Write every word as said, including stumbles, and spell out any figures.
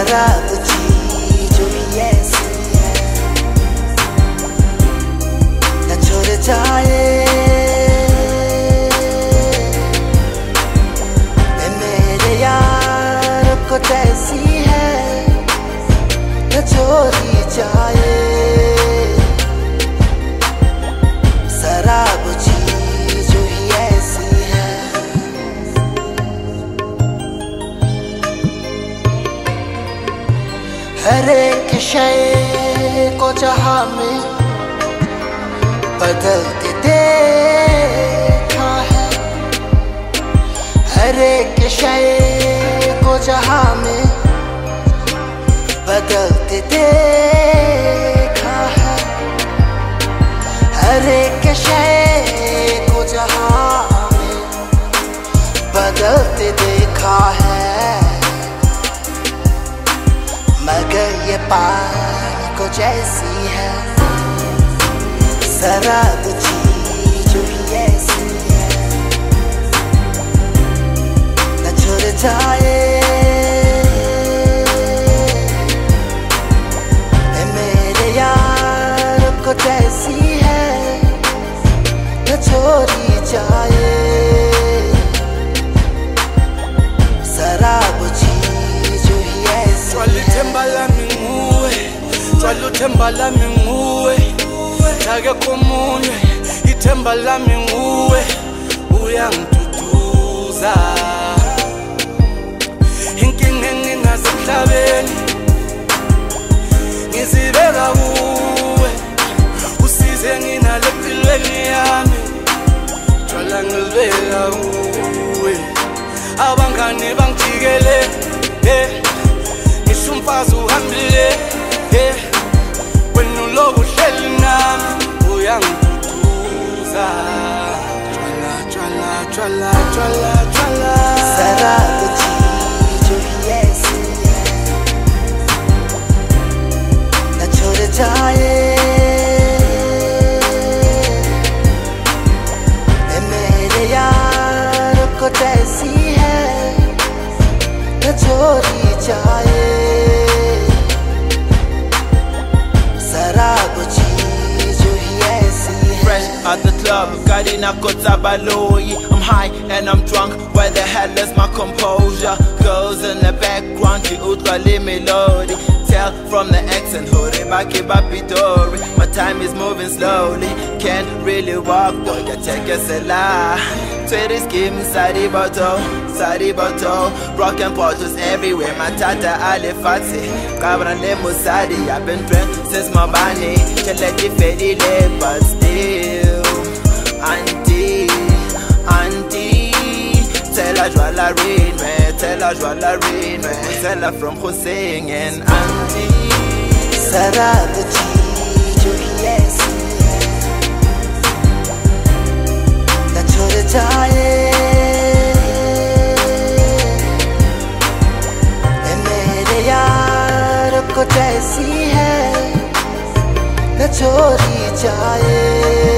शराब चीज जो भी ऐसी है न छोड़ जाए मेरे यार को जैसी है न छोड़ी जाए शराब चीज जो ही ऐसी है। हर एक शय को जहां में बदलते देखा है, हर एक शय को जहां में बदलते देखा है, हर एक शय को जहां में बदलते देखा है, मगर ये पानी को जैसी है शराब चीज जो ही ऐसी है न छोड़ जाए मेरे यार को जैसी है न छोड़ी जाए शराब चीज जो ही ऐसी है। Twala uthemba lami nguwe, akekho omunye, ithemba lami nguwe, uyangiduduza. Inkinga enginazo emhlabeni ngizibeka kuwe, usize nginale empilweni yami, twala ngilibeka kuwe. Abangani bangijikele, ngisho umfazi uhambile, wena uloku uhleli nami uyangiduduza. Twala twala twala twala twala शराब चीज जो ही ऐसी है न छोड़ जाए मेरे यार को जैसी है न छोड़ी जाए शराब चीज जो ही ऐसी है। Fresh at the club, Karina Kotabaloyi. I'm high and I'm drunk, where the hell is my composure? Girls in the background, she utkali melody. Tell from the accent, hore baki bapidori. My time is moving slowly, can't really walk though, you take a sela. Twitter scheme, sari boto, sari boto. Rockin' bottles everywhere, my tata alifati. Kabran le musadi, I've been drunk since my bani. Can't let you fade it, but still auntie, auntie. Tell her jwala rinwe, tell her jwala rinwe. Tell her from Hussein and auntie. शराब चीज जो ही ऐसी है न छोड़ जाए मेरे यार को जैसी है न छोड़ी जाए।